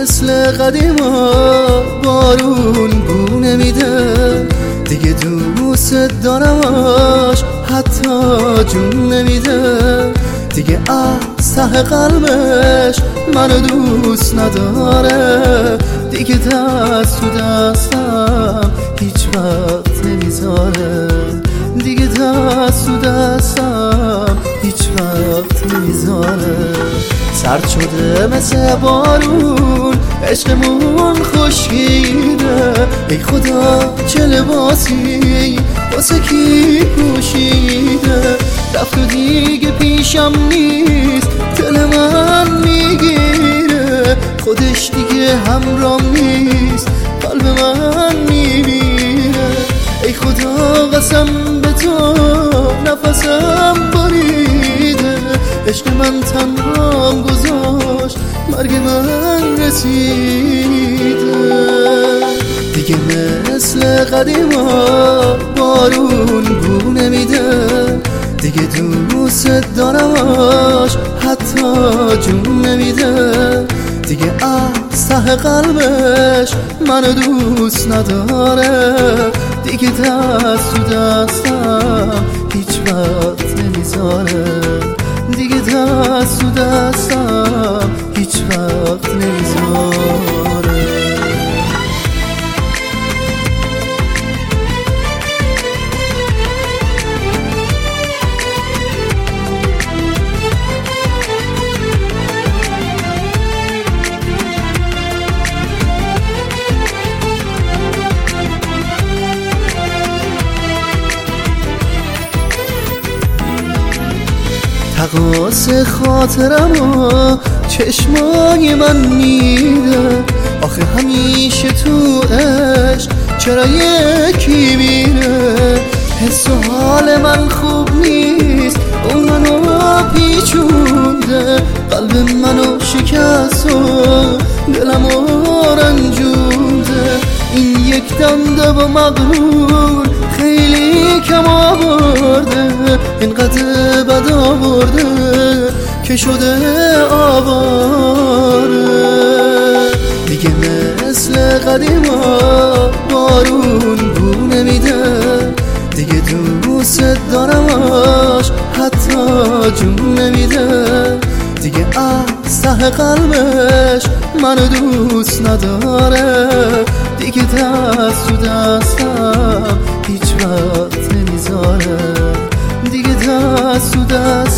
مثل قدیما بارون بو نمیده، دیگه دوست دارمش حتی جون نمیده، دیگه از ته قلبش منو دوست نداره، دیگه دست تو دستم هیچ وقت نمیذاره، دیگه دست تو دستم هیچ وقت نمیذاره. سرد شده مثل بارون عشقمون خشکیده، ای خدا چه لباسی واسه کی پوشیده، رفت و دیگه پیشم نیست، دل من میگیره، خودش دیگه همرام نیست، قلب من میمیره. ای خدا قسم به تو نفسم بریده، عشق من تنهام گذاشت، مرگ من رسیده، دیگه مثل قدیما بارون بو نمیده، دیگه دوست دارمش حتی جون نمیده، دیگه از ته قلبش منو دوست نداره، دیگه دست تو دستم هیچ وقت نمیذاره، دیگه دست تو دستم هیچ وقت نمیذاره. تقاس خاطرمو چشمای من میده، آخه همیشه تو عشق چرا یکی میره، حس و حال من خوب نیست، اون منو پیچونده، قلب منو شکست و دلمو رنجونده، این یک دنده و مغرور خیلی کم آورده، اینقدر بد آورده که شده آواره، دیگه مثل قدیما بارون بو نمیده، دیگه دوست دارمش حتی جون نمیده، دیگه از ته قلبش منو دوست نداره، دیگه دست تو دستم هیچ وقت نمیذاره، دیگه دست تو دستم